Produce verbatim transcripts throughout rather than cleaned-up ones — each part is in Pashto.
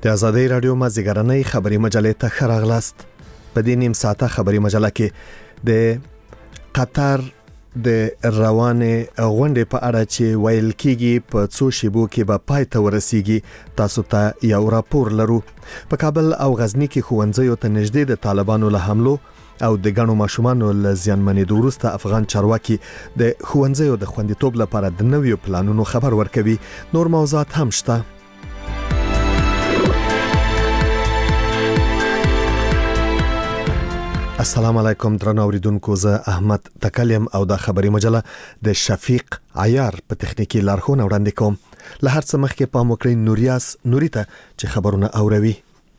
د آزادۍ رادیو مازیګرنۍ خبري مجلې ته ښه راغلاست. په دې نیم ساعته خبري مجله کې د قطر د روانې غونډې په اړه چې ویل کېږي په څو شیبو کې به پای ته ورسیږي تاسو ته یو راپور لرو. په کابل او غزنی کې ښوونځیو ته نږدې د طالبانو له حملو او د ګڼو ماشومانو له زیانمنېدو وروسته افغان چارواکي د ښوونځیو د خوندیتوب لپاره د نویو پلانونو خبر ورکوي. نور موضوعات هم شته. السلام علیکم درنو اوریدونکو، زه احمد تکلم او د خبري مجله د شفیق عیار په تخنیکی لارښوونه وړاندې کوم. له هر څه مخکې پام وکړئ نوریاس نوریته چې خبرونه اوروي.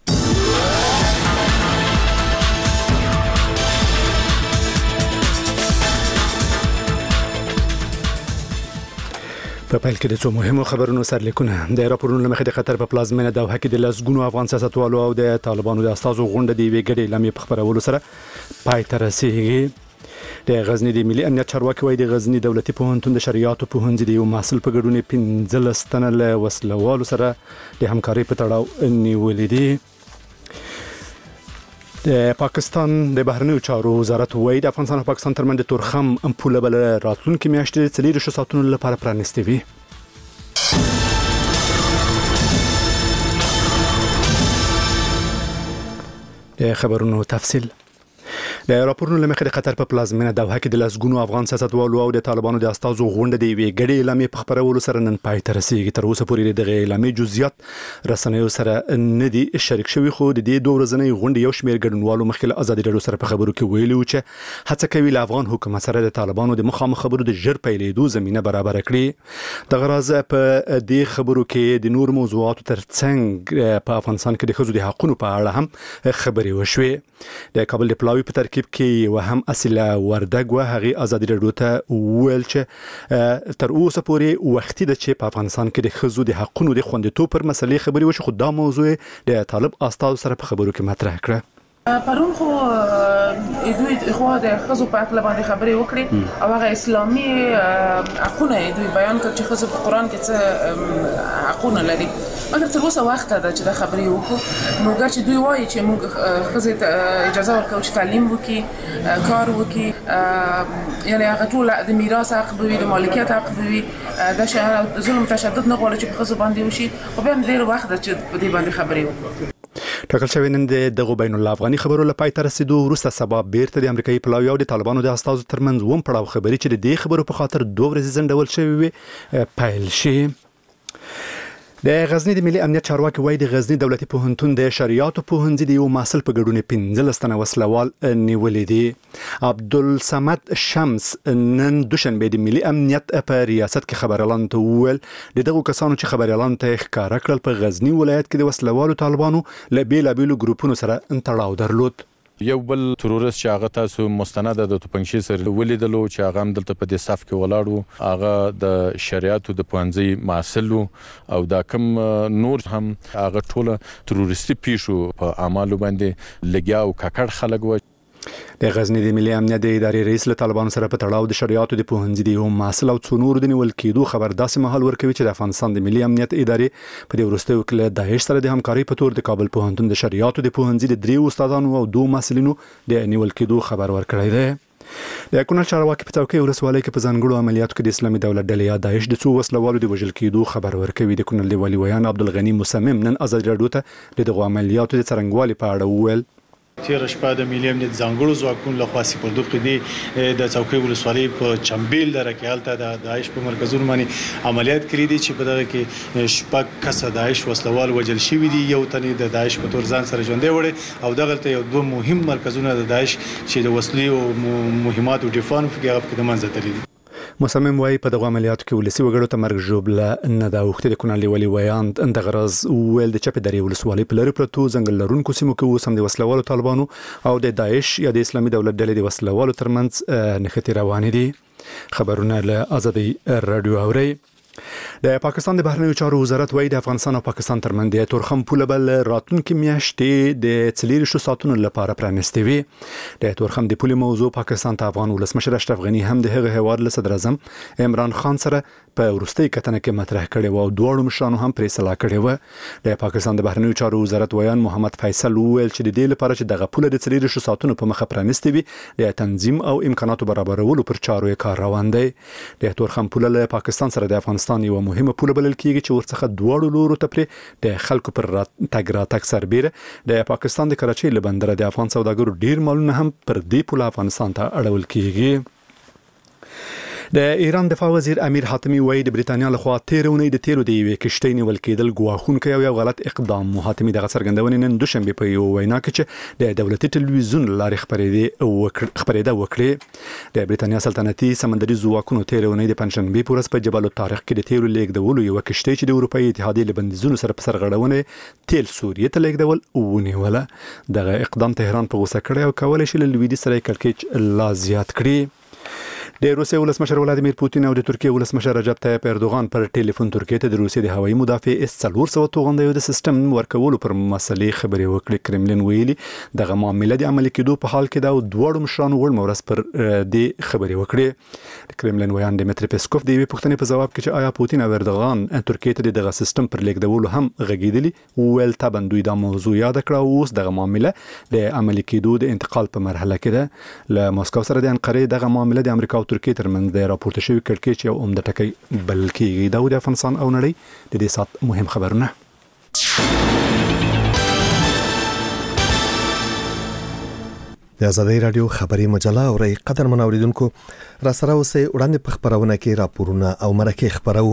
په پیل کې د څو مهمو خبرونو سرلیکونه. د راپورونو لمخې د قطر په پلازمینه دوحه کې د لسګونو افغان سیاستوالو او د طالبانو د استازو غونډه د یوې ګډې اعلامیې په خپرولو سره پای ته رسیږي. د غزنی د ملي امنیت چارواکي وايي د غزنی دولتي پوهنتون د شریعت پوهنځي د یو محصل په ګډون پنځلس تنه له وسلوالو سره د همکارۍ په تړاو نیولې دي. د پاکستان د بهرنیو چارو وزارت وايي د افغانستان او پاکستان ترمنځ د تورخم پوله بل راتلونکي میاشتې څلور شو ساعتونو لپاره پرانیستي وي. د خبرونو تفصیل. د راپورونو لمخې د قطر په پلازمینه دوحه کې د لسګونو افغان سیاستوالو او د طالبانو د استازو غونډه د یوې ګډې اعلامیې په خپرولو سره نن پای ته رسیږي. تر اوسه پورې د اعلامیې جزئیات رسنیو سره نه دي شریک شوي، خو د دې دوه ورځنۍ غونډې یو شمېر ګډونوالو مخکې له ازادي راډیو سره په خبرو کې ویلي و چې هڅه کوي له افغان حکومت سره د طالبانو د مخامخ خبرو د ژر پیلېدو زمینه برابر کړي. دغه راز په دې خبرو کې د نور موضوعاتو ترڅنګ په افغانستان کې د ښځو د حقوقو په اړه هم خبرې وشوې. د کابل د پلاوي په ترکیب کې یو هم اصله وردګ و هغه ازادي راډیو ته ویل چې تر اوسه پورې وختي د چې په افغانستان کې د ښځو د حقوقو د خوندیتوب پر مسلې خبرې وشو، خو دا موضوع د طالب استاد سره په خبرو کې مطرح کړه. پرون خو دوی خو د خزو په اړه باندې خبرې وکړي او هغه اسلامي حقونه دوی بیان کړ چې خزو په قران کې څه حقونه لري، مګر تر اوسه وخت ده چې دا خبرې وکړو. نو چې دوی وایي چې موږ خزو ته اجازه ورکوو چې تعلیم وکړي، کار وکړي، یعنی هغه ټول د میراث حق به وي، د مالکیت حق به وي، د ظلم تشدد نه غواړي چې په خزو باندې وشي. خو بیا ډېر وخت ده چې په دې باندې خبرې وکړو. ټاکل شوی نن د دغه بین الافغاني خبرو لپاره تر رسیدو وروسته سبا بیرته د امریکایي پلاوی او د طالبانو د استازو ترمنځ ووم پړاو خبري چې د دې خبرو په خاطر دوه ورځې ځنډول شوی وي پیل شي. د غزنی د ملي امنیت چارواکي وايي د غزنی دولتي پوهنتون د شریعت پوهنځي د یو محصل په ګډون پنځلس تنه وسلوال نیولې دي. عبدالصمد شمس نن دوشنبه د ملي امنیت په ریاست کې خبريالان ته وویل د دغو کسانو چې خبريالان ته ښکارا کړل په غزنی ولایت کې د وسلوالو طالبانو له بیلابیلو ګروپونو سره تړاو درلود. یو بل ترورست چې هغه تاسو مستند د توپنچي سره ولیدلو چې هغه هم دلته په دې صف کې ولاړو، هغه د شریعت د پوهنځي محصل او دا کم نور هم هغه ټول ترورستي پیښو په اعمالو باندې لګیا او ککړ خلک و. د غزنی د ملي امنیت د ادارې رئیس له طالبانو سره په تړاو د شریعت د پوهنځي د یو محصل او څو نور د نیول کېدو خبر داسې مهال ورکوي چې د افغانستان د ملي امنیت ادارې په دې وروستیو کې له داعش سره د همکارۍ په تور د کابل پوهنتون د شریعت د پوهنځي د دریو استادانو او دوه محصلینو د نیول کېدو خبر ورکړی دی. د کونړ چارواکي په څوکۍ ولسوالۍ کې په ځانګړو عملیاتو کې د اسلامي دولت ډلې یا داعش د څو وسلوالو د وژل کېدو خبر ورکوي. د کونړ د والي ویان عبدالغنی مصمم نن ازادي راډیو ته د دغو عملیاتو د څرنګوالي په اړه وویل. تیر شپه د ملي امنیت ځانګړو ځواکونو لخوا سپردوخ دي د څوکۍ ولسوالۍ په چمبیل دره کې حالت د داعش په مرکزونو باندې عملیات کړي دي چې په دغه کې شپږ کسه داعش وسلوال وژل شوي دي، یو تن د داعش په تور ځان سره ژوندی وړي او دغه یو دوه مهم مرکزونه د داعش چې د وسلې او مهمات او دفاع په هغه کې د منځ تللي دي. مصمم وايي په دغه عملیاتو کې ولسی وګړو ته مرګ ژوبله نه دا وخت د کونړ لیولي ویان د غرض ویل د چپې درې ولسوالۍ په لری پرتو ځنګل لرونکو سیمو کې اوس هم د وسلوالو طالبانو او د داعش یا د اسلامي دولت ډلې د وسلوالو ترمنځ نښتې روانې دي. خبرونه له آزادي راډیو اوري. د پاکستان د بهرنیو چارو وزارت وايي د افغانستان او پاکستان ترمنځ د تورخم پوله بل راتلونکي میاشتې د څلور شو ساعتونو لپاره پرانیستي وي. د تورخم د پولې موضوع پاکستان ته افغان ولسمشر اشرف غنی هم د هغه هیواد له صدر اعظم عمران خان سره په وروستۍ کتنه کې مطرح کړې و او دواړو مشرانو هم پرې صلاح کړې و. د پاکستان د بهرنیو چارو وزارت ویان محمد فیصل وویل چې د دې لپاره چې دغه پوله د څلور شو ساعتونو په مخه پرانیستې وي د تنظیم او امکاناتو برابرولو پر چارو یې کار روان دی. د تورخم پوله له پاکستان سره د افغانستان یو مهمه پوله بلل کیږي چې ورڅخه دواړو لورو ته پرې د خلکو پر تګ راتګ سربېره د پاکستان د کراچۍ له بندره د افغان سوداګرو ډیر مالونه هم پر دې پوله افغانستان ته اړول کیږي. د ایران دفاع وزیر امیر حاتمی وایي د بریتانیا لخوا تیرونی د تیلو د یوې کشتۍ نیول کېدل ګواښونکی او یو غلط اقدام. حاتمی دغه څرګندونې نن دوشنبه په یو وینا کې چې د دولتي ټلویزیون لارې خبرېده وکړې. د بریتانیا سلطنتي سمندري ځواکونو تیرونی د پنځشنبه په ورځ په جبل الطارق کې د تیلو لیږدولو یو کشتۍ چې د اروپאי اتحادیې له بندیزونو سره په سرغړونه تیل سوریې ته لیږدول ونیوله. دغه اقدام تهران په غوسه کړی او کولای شي له لویدیځ سره کړکېچ لا زیات کړي. د روسیې ولسمشر ولادیمیر پوتین او د ترکیې ولسمشر رجب طیب اردوغان پر ټلیفون ترکیې ته د روسیې د هوایي مدافع اس څلور سوه توغندیو د سیستم ورکولو پر مسلې خبرې وکړې. کرملین ویلي دغه معامله د عملي کېدو په حال کې دا او دواړو مشرانو وړ مورس پر دې خبرې وکړې. د کرملین ویان ډیمټری پیسکوف د یوې پوښتنې په جواب کې چې آیا پوتین او اردوغان ترکیې ته دغه سیستم پر لیږدولو هم غږیدلی ویل طبعا دوی دا موضوع یاد کړه او اوس دغه معامله د عملي کېدو د انتقال په مرحله کې ده. له مسکو سره د انقرې دغه معامله د امریکا او ترکیې ترمنځ د راپورته شوی کړکېچ یو عمده ټکی بلل کېږي. دا د افغانستان او نړۍ د دې سات مهم خبرونه. د آزادۍ رادیو خبري مجله او ری قدر منوریدونکو را سره اوسئ وړاندې په خبرونه کې راپورونه او مرکه خبرو.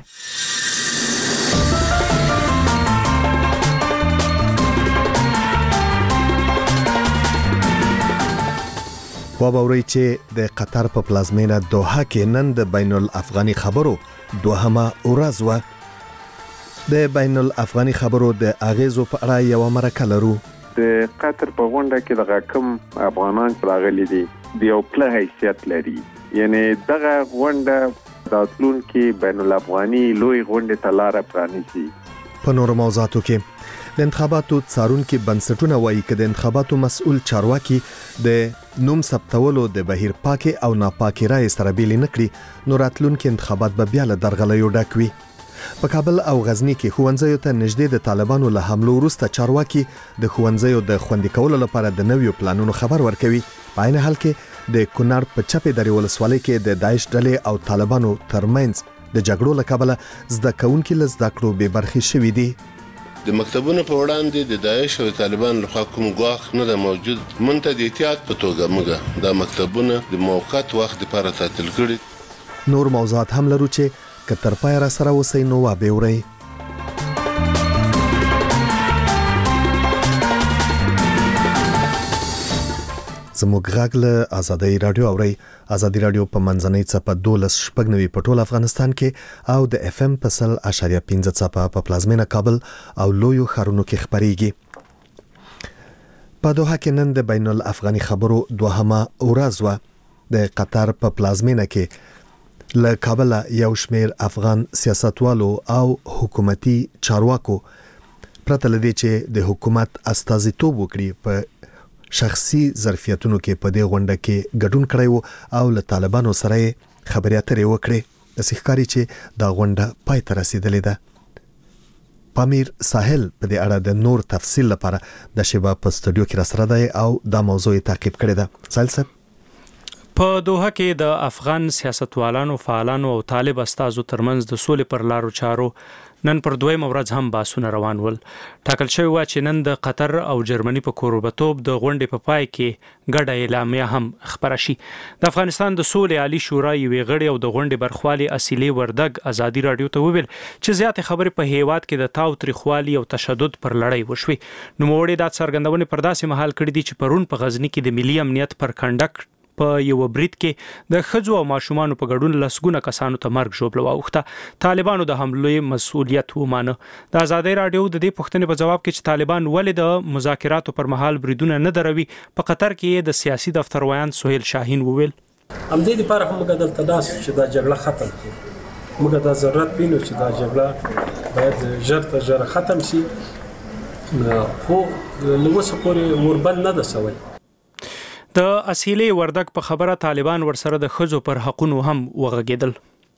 وابوري چې د قطر په پلازمینه دوحه کې نن د بین الافغاني خبرو دوهمه ورځ و. د بین الافغاني خبرو د اغیزو په اړه یو مرکه لرو. د قطر په غونډه کې دغه کوم افغانان راغلي دي د یو پله حیثیت لري، یعنی دغه غونډه د راتلونکي بین الافغاني لوی غونډې ته لاره پرانیزي. په نورو موضوعاتو کې د انتخاباتو څارونکي بنسټونه وایي چې د انتخاباتو مسؤل چارواکي د نوم ثبتولو د بهیر پاکي او ناپاکي رائے سره بیل نه کړي نو راتلونکي انتخابات به بیا له درغلیو ډک وي. په کابل او غزنی کې ښوونځیو ته نږدې د طالبانو له حملو وروسته چارواکي د ښوونځیو د خوندي کولو لپاره د نویو پلانونو خبر ورکوي. په عین حال کې د کونړ په چپې درې ولسوالۍ کې د داعش ډلې او طالبانو ترمنځ د جګړو له کبله زده کوونکي له زده کړو بې برخې شوي دي. د مکتبونو په وړاندې د داعش او طالبان لخوا کوم ګواښ نه ده موجود. مونږ ته د احتیاط په توګه موږ دا مکتبونه د موقت وخت لپاره ساتل کړي. نور موضوعات هم لرو چې که تر پای را سره اوسئ نو وابه اورئ. زموږ غږ له آزادۍ رادیو اورئ. آزادۍ رادیو په منځنۍ څپه دولس شپږ نوي په ټول افغانستان کې او د اف ام په سل اشاریه پنځه څپه په پلازمینه کابل او لویو ښارونو کې خپرېږي. په دوحه کې نن د بین الافغاني خبرو دوهمه ورځ وه. د قطر په پلازمینه کې له کابل یو شمیر افغان سیاستوالو او حکومتي چارواکو پرته لدې چې د حکومت استازیتوب وکړي په شخصي ظرفیتونو کې په دې غونډه کې ګډون کړی وو او له طالبانو سره خبرې اترې وکړې. داسې ښکاري چې دا غونډه پای ته رسېدلې ده. پامیر ساحل په دې اړه د نور تفصیل لپاره د شیبه په سټوډیو کې راسره دی او دا موضوع تعقیب کړې ده. ساحل صاحب، په دوحه کې د افغان سیاستوالانو، فعالانو او طالب استازو ترمنځ د سولې پر لارو چارو نن پر دویمه ورځ هم باسونه روان ول. ټاکل شوی و چې نن د قطر او جرمني په کوربتوب د غونډې په پای کې ګډه اعلامیه هم خبره شي. د افغانستان د سولې عالی شورا یوې غړي او د غونډې برخوالي اصلي وردګ آزادي رادیو ته وویل چې زیاتې خبرې په هیواد کې د تاو تریخوالي او تشدد پر لړۍ وشوي. نوموړي دا څرګندونې پر داسې مهال کړې دي چې پرون په غزنی کې د ملي امنیت پر کنډک په یو برید کې د ښځو او ماشومانو په ګډون لسګونه کسانو ته مرګ ژوبله واوښته. طالبانو د حملې مسؤلیت ومانه. د آزادۍ رادیو د دې پوښتنې په جواب کې چې طالبان ولې د مذاکراتو پر مهال بریدونه نه دروي په قطر کې د سیاسي دفتر ویان سهیل شاهین وویل همدې لپاره موږ دلته ناست چې دا جګړه ختم کړو. موږ دا ضرورت وینو چې دا جګړه باید ژر تر ژره ختم شي، خو له اوسه پورې وربند نه ده سوی. د اصیلې وردګ په خبره طالبان ورسره د ښځو پر حقونو هم وغږېدل.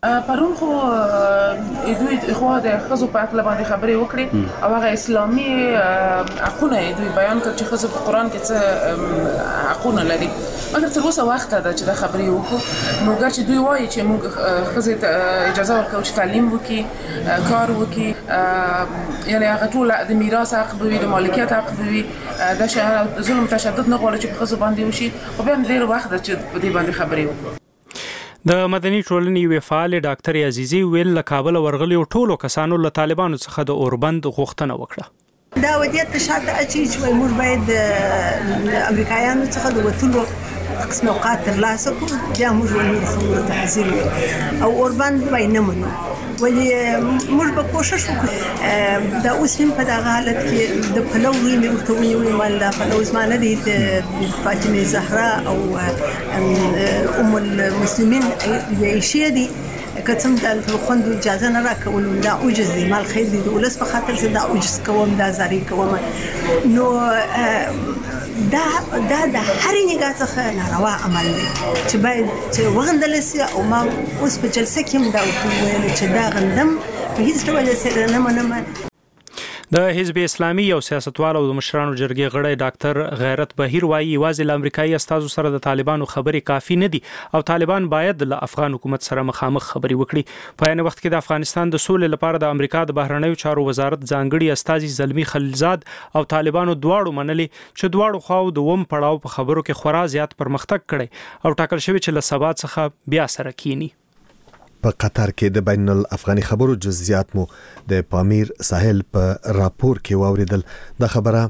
پرون خو دوی خو د خزو په اړه باندې خبرې وکړي او هغه اسلامي حقونه دوی بیان کړ چې خزو په قران کې څه حقونه لري، مګر تر اوسه وخت ده چې دا خبرې وکړو. نو ګر چې دوی وایي چې موږ خزو ته اجازه ورکوو چې تعلیم وکړي، کار وکړي، یعنی هغه ټول د میراث حق به وي، د مالکیت حق به وي، د ظلم تشدد نه غواړي چې په خزو باندې وشي، خو بیا ډېر وخت ده چې په دې باندې خبرې وکړو. د مدني ټولنې یو فعال ډاکټر عزیزي ویل له کابل ورغلي ټولو کسانو له طالبانو څخه د اوربند غوښتنه وکړه. دا ودیت شاته اچي چې موږ باید د امریکایانو څخه د وټولو قسم اوقات ترلاسه کړو، بیا موږ ولې خبرو ته حاضر او اوربند وای نه منو، ولی موږ به کوشش وکړو. دا اوس هم په دغه حالت کې د پلوي مې ورته ویلي وال دا پلوي زمانه دي د فاطمه زهرا او ام المسلمین عائشه دي کتم د خوند اجازه نه راکول، دا اوجز دي مال خیر دي د ولس په خاطر چې دا اوجز کوم دا زاري کوم. نو دا دا د هر نگاه څخه ناروا عمل دی چې باید چې وغندل شي. او ما اوس په جلسه کې دا ویل چې دا غندم په هیڅ ډول سره نه منم. د حزب اسلامي او سیاستوال او د مشرانو جرګې غړی ډاکټر غیرت بهیر وایي یوازې له امریکایي استازو سره د طالبانو خبرې کافي نه دي او طالبان باید له افغان حکومت سره مخامخ خبرې وکړي. په عین وخت کې د افغانستان د سولې لپاره د امریکا د بهرنیو چارو وزارت ځانګړي استازي زلمی خلیلزاد او طالبانو دواړو منلي چې دواړو خواو د وم پړاو په خبرو کې خورا زیات پرمختګ کړي او ټاکل شوی چې له سبا څخه بیا سره کینی. په قطر کې د بین الافغاني خبرو جزئیات مو د پامیر ساحل په راپور کې واوریدل. د خبره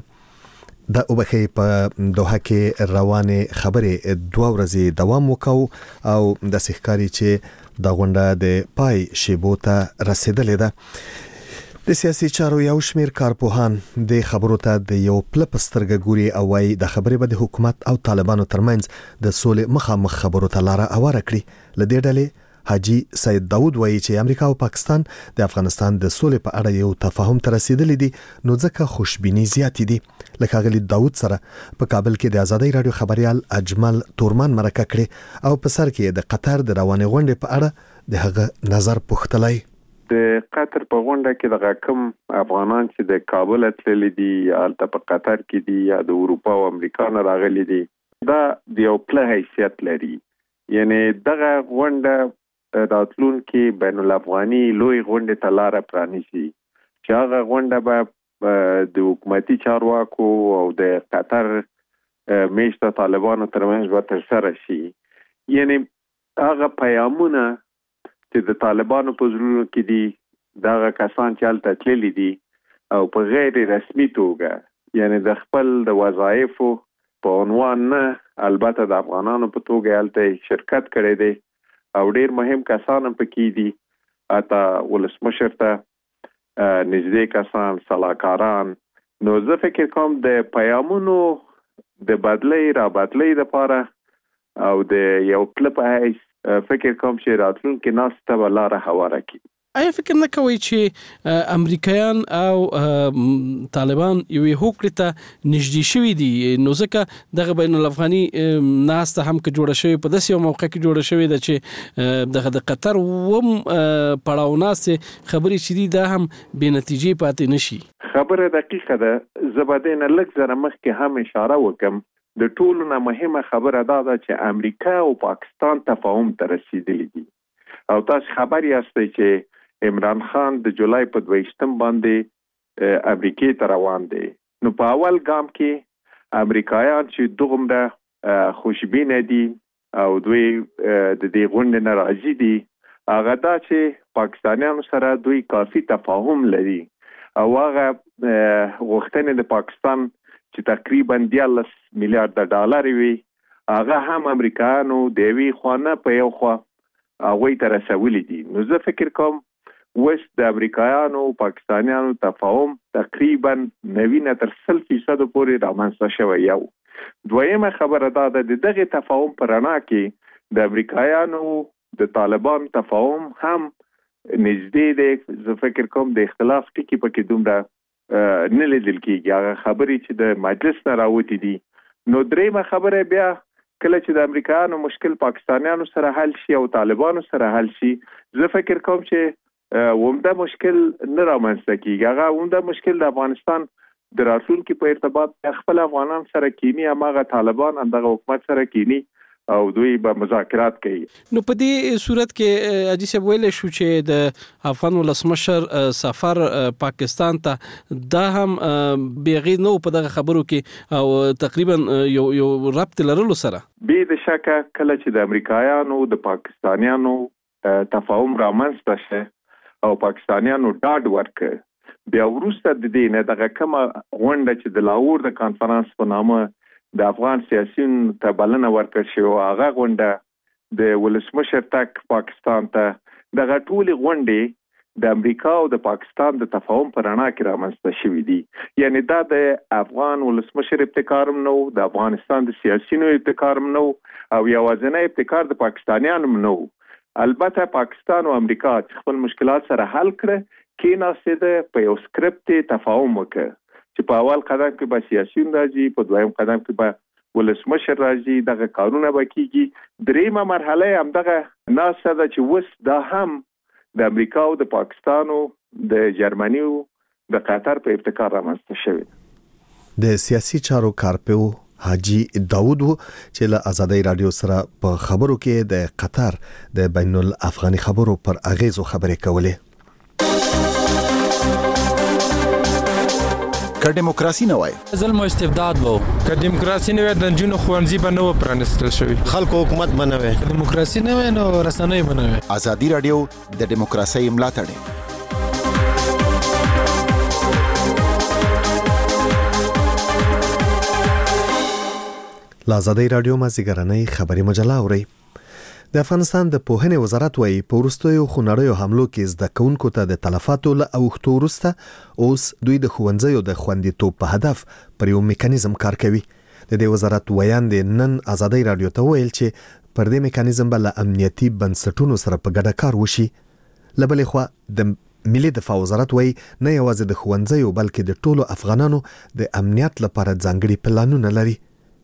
د اوبخي په دوحه کې روانه خبره دوه ورځې دوام وکاو او د سحکاري چې د غونډه د پای شیبو ته رسیدلې ده. د سیاسي چارو یو شمیر کارپوهان د خبرو ته د یو پلپسترګ ګوري او وايي د خبرې به د حکومت او طالبانو ترمنځ د سولې مخامخ خبرو ته لار اواره کړي. لدې ډلې حاجی سید داود وایي چې امریکا او پاکستان د افغانستان د سولې په اړه یو تفاهم ته رسیدلی دي، نو ځکه خوشبینی زیات دي. لکه غلی داود سره په کابل کې د آزادۍ رادیو خبريال اجمل تورمان مرکه کړي او په سر کې د قطر د روانې غونډې په اړه د هغه نظر پوښتلی. د قطر په غونډه کې د کوم افغانان چې د کابل تللی دي البته په قطر کې دي یا د اروپا او امریکا نه راغلي دي، دا د یو پله حیثیت لري. یعنی دغه غونډه راتلون کې بین الافغاني لوی غونډه ته لار پرانیسي چې هغه غونډه به د حکومتي چارواکو او د قطر میشته طالبانو ترمنځ به ترسره شي. یعنی هغه پیغامونه چې د طالبانو په زړونو کې دي دغه کسان چې هلته تللي دي او په غیر رسمي توګه یعنی د خپل د وظایفو په عنوان نه البته د افغانانو په توګه هلته شرکت کړی دی او ډیر مهم کسان پکې دي، اته ولسمشر ته نږدې کسان، صلاحکاران. نو زه فکر کوم د پیغامونو د بدلې را بدلې لپاره او د یو کلپ هیڅ فکر کوم چې راتلونکي ناسته ولاره هواره کی. آیا فکر نه کوي چې امریکایان او طالبان یو هوکړه ته نږدې شوي دي، نو ځکه دغه بین الافغاني ناسته هم کې جوړه شوی په داسې یو موقع کې جوړه شوی ده چې دغه د قطر وم پړاو ناسته خبرې چې دي دا هم بې نتیجې پاتې نشي. خبره دقیقه ده. زبدین لږ زره مخکې هم اشاره وکم د ټولو نه مهمه خبره دا ده چې امریکا او پاکستان تفاهم ته رسیدلی دي او تاسو خبر یاستئ چې عمران خان د جولای په دویشتم باندې امریکای ته روان دی. نو په اول ګام کې امریکایان چې دومره خوشبینه دي او دوی د دې غونډې نه راضي دي، هغه دا چې پاکستانیانو سره دوی کافي تفاهم لري او هغه غوښتنې د پاکستان چې تقریبا دیارلس میلیارډ ډالر وي هغه هم امریکایانو د یوې خوا نه په یو خوا هغوی ته رسولي دي. نو زه فکر کوم اوس د امریکایانو پاکستانیانو تفاهم تقریبا نوي نه تر سل فیصدو پورې رامنځته شوی. یو دویمه خبره دا ده د دغه تفاهم په رڼا کې د امریکایانو د طالبان تفاهم هم نږدې دی. زه فکر کوم د اختلاف ټکي پکې دومره نه لیدل کېږي، هغه خبرې چې د مجلس نه راوتې دي. نو درېیمه خبره بیا کله چې د امریکایانو مشکل پاکستانیانو سره حل شي او طالبانو سره حل شي زه فکر کوم چې ومده مشکل نه رامنځته کیږي. هغه ومده مشکل د افغانستان د راتلونکي په ارتباط خپل افغانان سره کینی هغه طالبان همدغه حکومت سره کینی او دوی به مذاکرات کوي. نو په دې صورت کې اجي صاحب ویل شو چې د افغان ولسمشر سفر پاکستان ته دا هم بیغي نو په دغه خبرو کې او تقریبا یو یو ربط لرلو سره به د شکه کله چې د امریکایانو د پاکستانیانو تفاهم رامنځته شي او پاکستانیانو ډاډ ورکړ بیا وروسته د دې نه دغه کومه غونډه چې د لاهور د کانفرنس په نامه د افغان سیاسيون ته بلنه ورکړ شو هغه غونډه د ولسمشر تک پاکستان ته دغه ټولې غونډې د امریکا او د پاکستان د تفاهم پر اړه کې رامنځته شوې دي. یعنی دا د افغان ولسمشر ابتکارم نو د افغانستان د سیاسيونو ابتکارم نو او یوازینی ابتکار د پاکستانیانو نو. البته پاکستان او امریکا خپل مشکلات سره حل کړ کې ناسیده په یو سکرپټ تفاهم وکړ چې په اول قدم کې به سیاسيون راځي په دویم قدم کې به ولسمشر راځي دغه قانون به کیږي دریمه مرحله هم دغه ناسه ده چې وس دا هم د امریکا او د پاکستان او د جرمني او د قطر په ابتکار رامنځته شوی. د سیاسي چارو کارپو حاجی داوود چې له آزادۍ رادیو سره په خبرو کې د قطر د بین الافغاني خبرو پر اغیزو خبرې کولې. که دیموکراسي نه وای ظلم او استبداد وو که دیموکراسي نه وای د جنونو خوانزي به نه و پرانستل شوی خلکو حکومت بنوي دیموکراسي نه وای نو رسنۍ بنوي. آزادۍ رادیو د دیموکراسي ملاتړ له آزادۍ رادیو مازیګرنۍ خبري مجله اوري. د افغانستان د پوهنې وزارت وايي په وروستیو خونړیو حملو کې زده کوونکو ته د تلفاتو له اوښتو وروسته اوس دوی د ښوونځیو د خوندیتوب په هدف پر یو میکانیزم کار کوي. د دې وزارت ویاند نن آزادۍ رادیو ته ویل چې پر دې میکانیزم به له امنیتي بنسټونو سره په ګډه کار وشي. له بلې خوا د ملي دفاع وزارت وايي نه یوازې د ښوونځیو بلکې د ټولو افغانانو د امنیت لپاره ځانګړي پلانونه لري.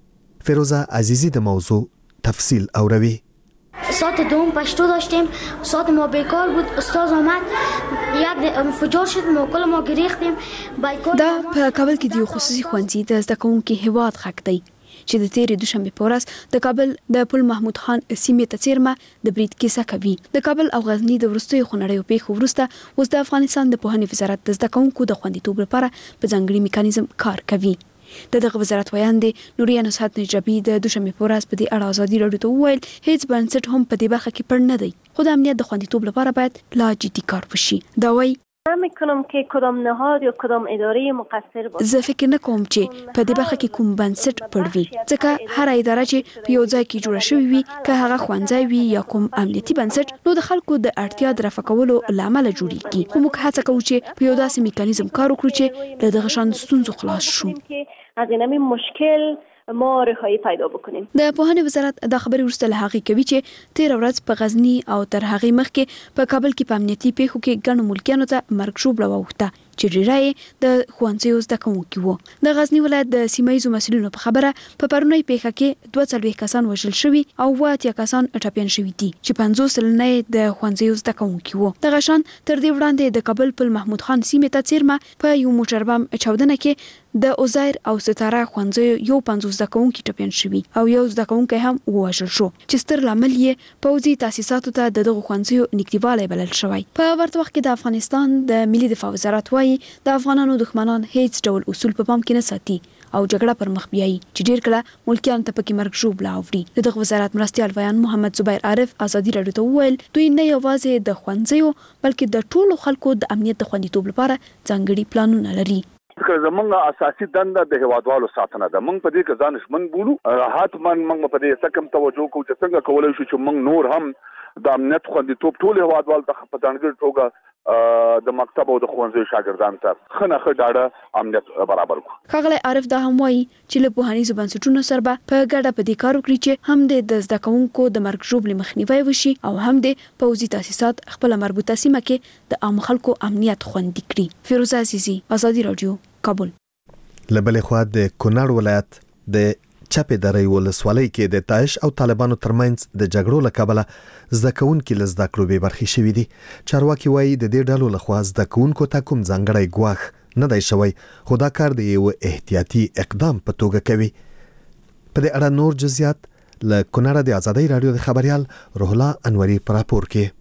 فیروزه عزیزی د موضوع تفصیل اوروي. ساعت دوم پشتو داشتیم ساعت ما بیکار بود استاد آمد یک انفجار شد ما کل ما گریختیم بیکار. دا په کابل کې د خصوصي ښوونځي د زده کوونکو هیواد حق دی چې د تیرې دوشنبه په ورځ د کابل د پل محمود خان سیمې ته څیرمه د بریټ کیسه کوي. د کابل او غزنی د وروستیو خونړیو پیښو وروسته اوس د افغانستان د پوهنې وزارت د زده کوونکو د خوندیتوب لپاره په ځانګړي میکانیزم کار کوي. د دغه وزارت ویاند نوریا نصحت نجابی د دوشنبه په ورځ په دې اړه آزادي رادیو ته وویل هیڅ بنسټ هم په دې برخه کې پړ نه دی خو د امنیت د خوندیتوب لپاره باید لا جدي کار وشي. دا وایي میکنم که کدام نهاد یا کدام اداره مقصر باشه. زه فکر نکوم چې په دې برخه کې کوم بنسټ پړوي ځکه هر اداره چې په یو ځای کې جوړه شوې وي که هغه ښوونځی وي یا کوم امنیتي بنسټ نو د خلکو د اړتیا د رفع کولو لامل جوړیږي. خو موږ هڅه کوو چې په یو داسې میکانیزم کار وکړو چې له دغه شان ستونزو خلاص شو. از این مشکل ما رهایی پیدا بکنیم. د پوهنې وزارت د خبرې وروسته له هغې کوي چې تیر ورځ په غزنی او تر هغې مخکې په کابل کې په امنیتي پیښو کې ګڼو ملکیانو ته مرګ ژوبله واوښته چې ډیری یې د ښوونځیو زده کوونکي وو. د غزنی ولایت د سیمه ییزو مسؤلینو په خبره په پرونۍ پیښه کې دوه څلوېښت کسان وژل شوي او اووه اتیا کسان ټپیان شوي دي چې پنځوس سلنه یې د ښوونځیو زده کوونکي وو. دغه شان تر دې وړاندې د کابل پل محمود خان سیمې ته څیرمه په یو موټر بم چاودنه کې د اوزایر او ستاره ښوونځیو یو پنځوس زده کوونکي ټپیان شوي او یو زده کوونکی هم ووژل شو چې ستر لامل یې پوځي تاسیساتو ته د دغو ښوونځیو نږدېوالی بلل شوی. په ورته وخت کې د افغانستان د ملي دفاع وزارت وایي د افغانانو دښمنان هیڅ ډول اصول په پام کې نه ساتي او جګړه پر مخ بیایي چې ډیر کله ملکیان ته پکې مرګ ژوبله اوړي. د دغه وزارت مرستیال ویان محمد زبیر عارف آزادي رادیو ته وویل دوی نه یوازې د ښوونځیو بلکې د ټولو خلکو د امنیت د خوندیتوب لپاره ځانګړي پلانونه لري. که زمونږ اساسي دنده د هیوادوالو ساتنه ده مونږ په دې کې ځان شمن بولو حتما مونږ په دې سکم توجه کوو چې څنګه کولای شو چې مونږ نور هم د امنیت خوندیتوب ټول هیوادوالو ته په ځانګړي توګه د مکتب او د ښوونځیو شاګردانو ته ښه نه ښه ډاډه امنیت برابر کړو. ښاغلی عارف دا هم وایي چې له پوهنیزو بنسټونو سره به په ګډه په دې کار وکړي چې هم د زده کوونکو د مرګ ژوبلې مخنیوی وشي او هم د پوځي تاسیسات خپله مربوطه سیمه کې د عام خلکو امنیت خوندي کړي. فیروزه عزیزی آزادي رادیو کابل. لبلې خوا د کونړ ولایت د چپې درې ولسوالۍ کې د داعش او طالبانو ترمنځ د جګړو له کبله زده کوونکي له زده کړو بې برخې شوي دي. چارواکي وایي د دې ډلو لخوا زده کوونکو ته کوم ځانګړی ګواښ نه دی شوی، خو دا کار د یو احتیاطي اقدام په توګه کوي. په دې اړه نور جزئیات له کونړه د ازادۍ رادیو د خبريال روح الله انوري پر راپور کې.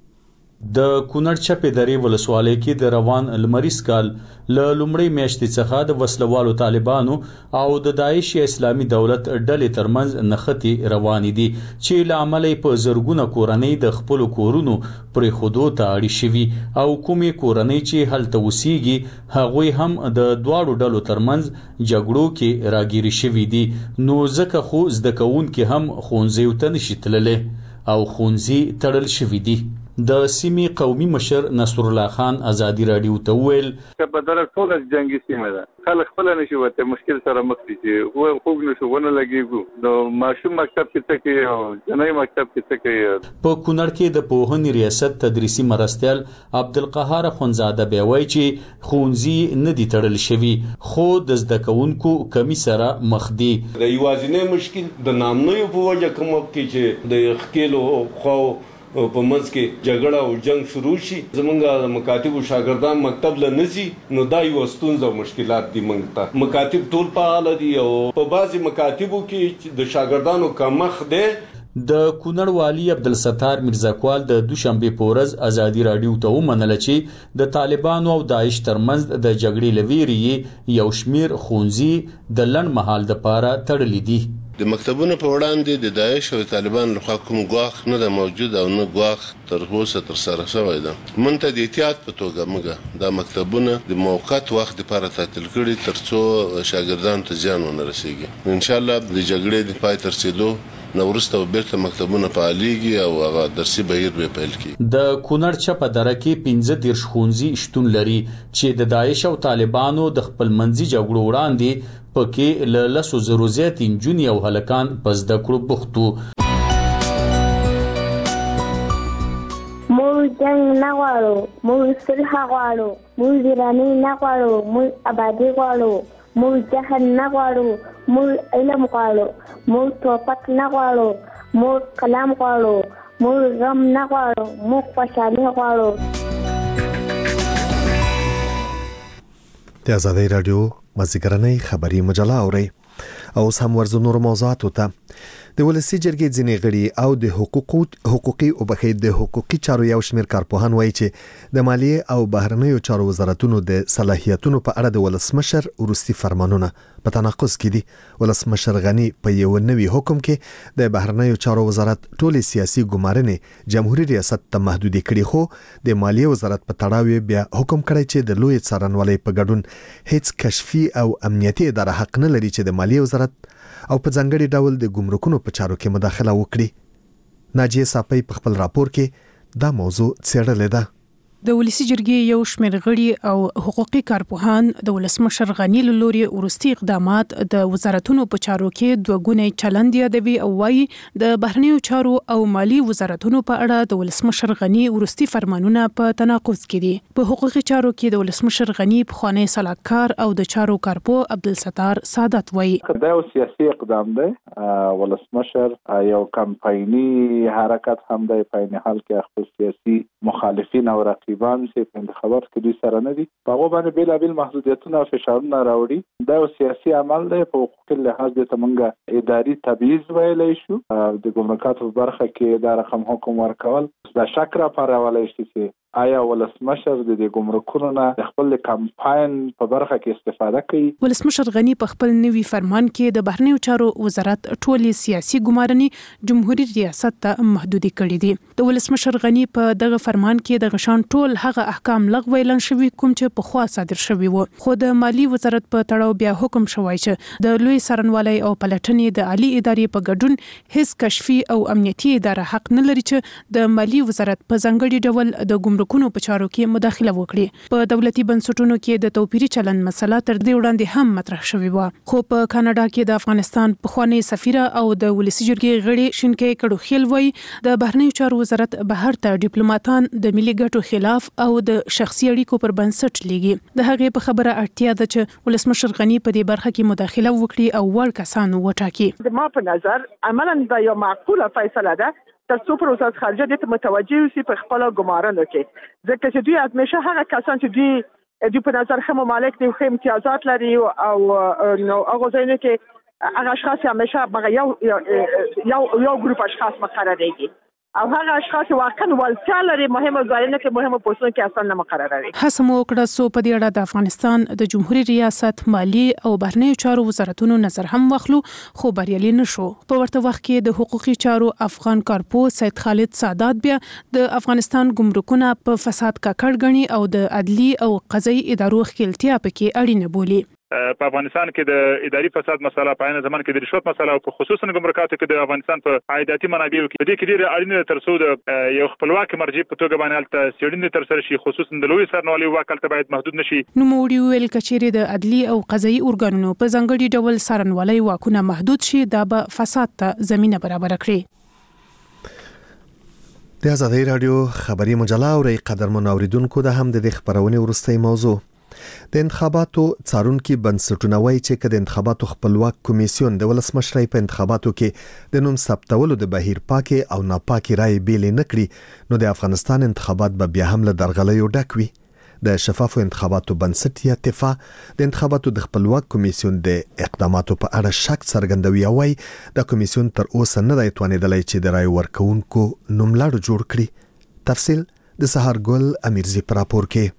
د کونړ چپې درې ولسوالۍ کې د روان لمریز کال له لومړۍ میاشتې څخه د وسلوالو طالبانو او د داعش اسلامي دولت ډلې ترمنځ نښتې روانې دي چې له امله په زرګونه کورنۍ د خپل کورونو پرې خودو ته اړې شوي او کومې کورنۍ چې هلته اوسېږي هغوی هم د دواړو ډلو ترمنځ جګړو کې راګیري شوي دي. نو ځکه خو زده کوونکي هم ښوونځیو ته نشي تللی او ښوونځي تړل شوي دي. د سیمې قومي مشر نصر الله خان ازادي رادیو ته ویل چې په دغه ټوله جنگي سیمه ده خلک خپل نشي وته مشکل سره مخ دي چې هو خوب نشو ونه لګيږي نو ماشوم مکتب کې څه کوي او جنۍ مکتب کې څه کوي. په کونړ کې د پوهنې ریاست تدریسي مرستیال عبدالقهار خونزاده بیا وایي چې ښوونځي نه دي تړل شوي خو د زده کوونکو کمی سره مخ دي. د یوازینی مشکل د نامنویو په وجه کوم کې چې د خکېلو خو په منځ کې جګړه او جنگ شروع شي زمونږ د مکاتبو شاګردان مکتب له نزي نو دا یو ستونزه او مشکلات دي. موږ ته مکاتب ټول فعال دي او په بعضي مکاتبو کې د شاګردانو کمخ ده. د کونړ والی عبدالستار میرزاکوال د دوشنبه په ورځ ازادي رادیو ته ومنله چې د طالبانو او داعش ترمنځ د جګړې لویری یو شمیر ښوونځي د لنډ مهال لپاره تړلي دي. د مکتبونو په وړاندې د داعش او طالبان لخوا کوم ګواښ نه د موجود او نه ګواښ تر اوسه تر سره شوی ده. مونږ ته د احتیاط په توګه موږ دا مکتبونه د موقت وخت لپاره تعطیل کړي ترڅو شاګردانو ته زیان ونه رسیږي. ان شاء الله د جګړې د پای تر رسیدو نو ورسته بیرته مکتبونه فعاليږي او هغه درسي بهیر به پیل کړي. د کونړ چپه دره کې پنځه دیرش ښوونځي شتون لري چې د داعش او طالبانو د خپل منځي جګړو وړاندې پکې له لسو زرو زیات نجونې او هلکان په زده کړو بوخت وو. موږ جنګ نه غواړو، موږ صلح غواړو، موږ ویراني نه غواړو، موږ ابادي غواړو، موږ جهل نه غواړو، موږ علم غواړو، موږ توپک نه غواړو، موږ کلام غواړو، موږ غم نه غواړو، موږ خوشحالي غواړو. د ازادۍ رادیو مازیګرنۍ خبري مجله اوري او سم ورزو نور موضوعاتو ته. د ولسی جرګې ځینې غړي او د حقوقو حقوقي او بخې د حقوقي چارو یو شمیر کارپوهان وایي چې د مالیې او بهرنیو چارو وزارتونو د صلاحیتونو په اړه د ولسمشر وروستي فرمانونه په تناقض کې دي. ولسمشر غنی په یو نوي حکم کې د بهرنیو چارو وزارت ټولې سیاسي ګمارنې جمهوریت ریاست ته محدودې کړي خو د مالیې وزارت په تړاو بیا حکم کړی چې د لوی څارنوالۍ په ګډون هیڅ کشفي او امنیتي اداره حق نه لري چې د مالیې وزارت او په ځانګړي ډول د ګمرکونو په چارو کې مداخله وکړي. ناجیه صافی په خپل راپور کې دا موضوع څېړلې ده. د ولسی جرګې یو شمېر غړي او حقوقي کارپوهان د ولسمشر غنی له لوري ورستي اقدامات د وزارتونو په چارو کې دوه ګونی چلند یادوي او وايي د بهرنیو چارو او مالی وزارتونو په اړه د ولسمشر غنی ورستي فرمانونه په تناقض کې دي. په حقوقي چارو کې د ولسمشر غنی په خوانی صلاحکار او د چارو کارپو عبدالستار سعادت وايي دا یو سیاسي اقدام دی. ولسمشر یو کمپایني حرکت هم دی په عین حال کې خپل سیاسي مخالفین او رقیبان چې په انتخابات کې دوی سره نه دي په هغه باندې بیلابیل محدودیتونه او فشارونه راوړي. دا یو سیاسي عمل دی. په حقوقي لحاظ د تمنګ اداري تبعیض ویلی شو. د ګمرکاتو په برخه کې دا رقم حکم ورکول دا شک را پارولای شي چې آیا ولسمشر د دې ګمرکونو نه د خپل کمپاین په برخه کې استفاده کوي. ولسمشر غنی په خپل نوي فرمان کې د بهرنیو چارو وزارت ټولې سیاسي ګمارنې جمهوریت ریاست ته محدودې کړې دي. د ولسمشر غنی په دغه فرمان کې د غشان ټول هغه احکام لغوه اعلان شوي کوم چې په خوا صادر شوي وو. خو د مالی وزارت په تړاو بیا حکم شوی چې د لوی څارنوالۍ او پلټنې د عالی ادارې په ګډون هیڅ کشفي او امنیتي اداره حق نه لري چې د مالی وزارت په ځانګړي ډول د ګمرک ګمرکونو په چارو کې مداخله وکړي. په دولتي بنسټونو کې د توپیري چلند مسله تر دې وړاندې هم مطرح شوې و، خو په کاناډا کې د افغانستان پخوانی سفیر او د ولسی جرګې غړي شینکې کډوخیل وایي د بهرنیو چارو وزارت بهر ته ډیپلوماټان د ملي ګټو خلاف او د شخصي اړیکو پر بنسټ لیږي. د هغې په خبره اړتیا ده چې ولسمشر غني په دې برخه کې مداخله وکړي او وړ کسان وټاکي. د ما په نظر عملاً دا یو معقوله فیصله ده تر څو پر وزارت خارجه دې متوجه وي په خپل ګمارنو کې، ځکه چې دوی همیشه هغه کسان چې دوی دوی په نظر خمو مالک دي خو امتیازات لري او نو هغه ځینې کې هغه اشخاص همیشه بغه یو یو یو ګروپ اشخاص مقرریږي او هغه اشخاص واقعا ولتیا لري مهمه ځایونه کې مهمه پوسټونه کې اصلا نه مقرروي. هڅه مو وکړه څو په دې اړه د افغانستان د جمهوریت ریاست مالی او بهرنیو چارو وزارتونو نظر هم واخلو، خو بریالي نشو. په ورته وخت کې د حقوقي چارو افغان کارپو سید خالد سادات بیا د افغانستان ګمرکونه په فساد ککړ غني او د عدلي او قضایي ادارو خلتیا پکې اړینه بولي. په افغانستان کې د اداري فساد مسله په عین زمان کې د رشوت مسله او خصوصا ګمرکاتو کې د افغانستان په عایداتي منابعو کې د دې کې ډېر اړینه تر څو د یو خپلواک مرجع په توګه باندې الته سیړنې تر سره شي، خصوصا د لوی سرنوالي واکلته باید محدود نشي. نو موړي ویل کچېره د عدلي او قضایي ارګانونو په ځانګړي ډول سرنوالي واکونه محدود شي دا به فساد ته زمينه برابر کړي. د آزادۍ رادیو خبري مجله او قدرمن اوریدونکو د هم د خبرونه ورستۍ موضوع د انتخاباتو څارونکو بنسټونه وایي چې کله د انتخاباتو خپلواک کمیسیون د ولسمشرۍ په انتخاباتو کې د نوم ثبتولو د بهیر پاکي او ناپاکي رائے بیل نه کړي نو د افغانستان انتخابات به بیا هم له درغلیو ډک وي. د شفافو انتخاباتو بنسټ یا تفا د انتخاباتو د خپلواک کمیسیون د اقداماتو په اړه شک څرګندوي او وايي د کمیسیون تر اوسه نه دی توانیدلی چې د رائے ورکوونکو نوملړ جوړ کړي. تفصیل د سحر ګل امیرزی پر راپور کې.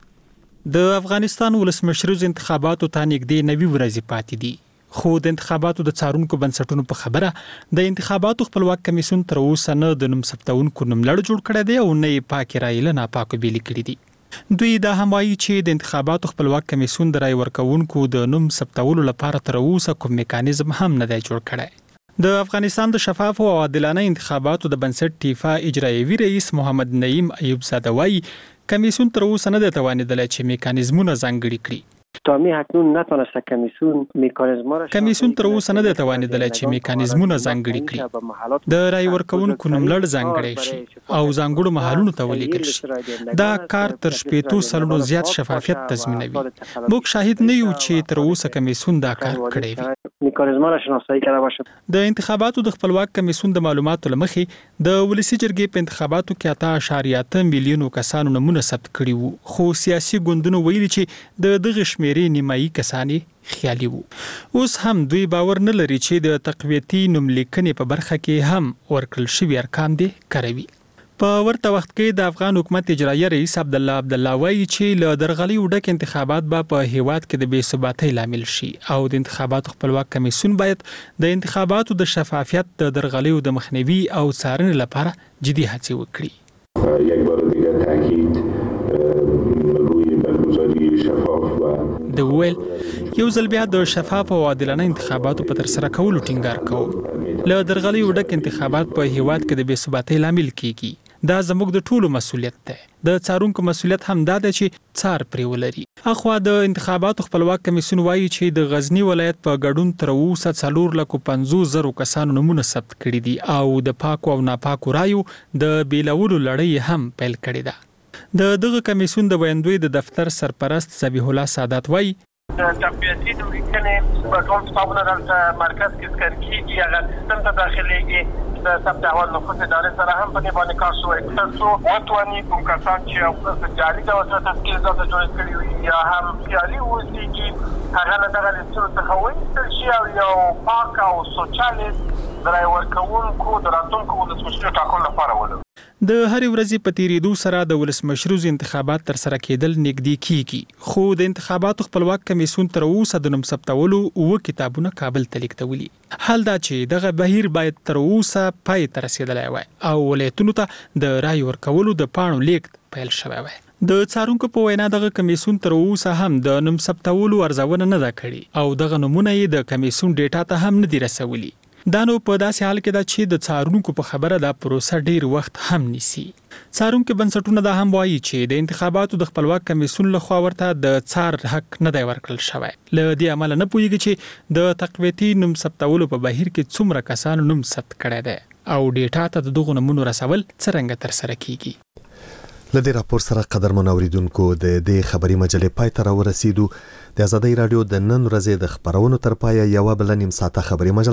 د افغانستان ولسمشریز انتخاباتو ته نږدې نوي ورځې پاتې دي، خو د انتخاباتو د څارونکو بنسټونو په خبره د انتخاباتو خپلواک کمیسیون تر اوسه نه د نوم ثبتونکو نوملړ جوړ کړی دی او نه یې پاکي رایې له ناپاکو بیل کړي دي. دوی دا هم وایي چې د انتخاباتو خپلواک کمیسیون د رایې ورکوونکو د نوم ثبتولو لپاره تر اوسه کوم میکانیزم هم نه دی جوړ کړی. د افغانستان د شفاف او عادلانه انتخاباتو د بنسټ ټیفا اجرایوي رئیس محمد نعیم ایوب زاده وایي کمیسیون تر اوسه نه توانیدلی چې میکانیزمونه ځانګړي کړي. تامی اکنون نتونسته کمیسیون میکانیزما را کمیسیون تر اوسه نه توانیدلی چې میکانیزمونه ځانګړي کړي، د رای ورکوونکو نوملړ ځانګړی شي او ځانګړو محلونو ته ولېږل شي. دا کار تر شپېتو سلنو زیات شفافیت تضمینوي. موږ شاهد نه یو چې تر اوسه کمیسیون دا کار کړی وي. میکانیزما را شناسایی کرده باشه. د انتخاباتو د خپلواک کمیسیون د معلوماتو لمخې د ولسی جرګې په انتخاباتو کې اته اعشاریه اته میلیونو کسانو نمونه ثبت کړي وو، خو سیاسي ګوندونو ویلي چې د دغه شمیرې نیمایي کسانی خیالي وو. اوس هم دوی باور نه لري چې د تقویتي نوملیکنې په برخه کې هم ورکړل شوي ارقام دي کاروي. په ورته وخت کې د افغان حکومت اجرایي رئیس عبد الله عبد الله وایي چې له درغلي وډک انتخابات به په هیواد کې د بې ثباتۍ لامل شي او د انتخاباتو خپلواک کمیسیون باید د انتخاباتو د شفافیت د درغلیو د مخنیوي او څارنې لپاره جدي هڅې وکړي. یک بار دیگر تاکید روی برگزاری شفاف و د ویل یو ځل بیا د شفاف او عادلانه انتخاباتو په تر سره کولو ټینګار کوو. له درغلي وډک انتخابات په هیواد کې د بې ثباتۍ لامل کیږي. دا زموږ د ټولو مسولیت دی. د څارونکو مسولیت هم دا دی چې څار پرې ولري. اخوا د انتخاباتو خپلواک کمیسیون وایي چې د غزنی ولایت په ګډون تر اوسه څلور لکو پنځوس زرو کسانو نومونه ثبت کړي دي او د پاکو او ناپاکو رایو د بیلولو لړۍ هم پیل کړې ده. د دغه کمیسیون د ویندوی د دفتر سرپرست ذبیح الله سادات وایي د تقویتي نوملیکنې په ټول کتابونه دلته مرکز کې سکن کېږي، هغه سیستم ته داخلېږي. د ثبت احوال نفوس ادارې سره هم په دې باندې کار شوی تر څو وتواني کوم کسان چې په جعلي ډول سره تسکیل ځان ته جوړ کړي وي یا هم خیالي اوسېږي هغه له دغه لیستونو څخه وایستل شي او یو پاک او سوچه لیست د رایې ورکوونکو د راتلونکو ولسمشرو ټاکلو لپاره ولرو. د هرې ورځې په تیریدو سره د ولسمشروز انتخابات تر سره کېدل نږدې کیږي، خو د انتخاباتو خپلواک کمیسیون تر اوسه د نوم ثبتولو اوه کتابونه کابل ته لیږدولي. حال دا چې دغه بهیر باید تر اوسه پای ته رسېدلی وای او ولایتونو ته د رای ورکولو د پاڼو لیږد پیل شوی وای. د څارونکو په وینا دغه کمیسیون تر اوسه هم د نوم ثبتولو ارزونه نه ده کړې او دغه نمونه یې د کمیسیون ډیټا ته هم نه دي رسولي. دا نو په داسې حال کې دا چې د څارونکو په خبره دا پروسه ډیر وخت هم نیسي. څارونکو بنسټونه دا هم وایي چې د انتخاباتو د خپلواک کمیسیون لخوا ورته د څار حق نه دی ورکړل شوی. له دې امله نه پوهیږي چې د تقویتي نوم ثبتولو په بهیر کې څومره کسانو نوم ثبت کړی دی او ډیټا ته د دغو نومونو رسول څرنګه ترسره کیږي. لدې راپور سره قدرمن اوریدونکو د دې خبري مجلې پای ته راورسېدو. د آزادۍ رادیو د نن ورځې د خبرونو تر پایه یو بل نیم ساعته خبري مجلې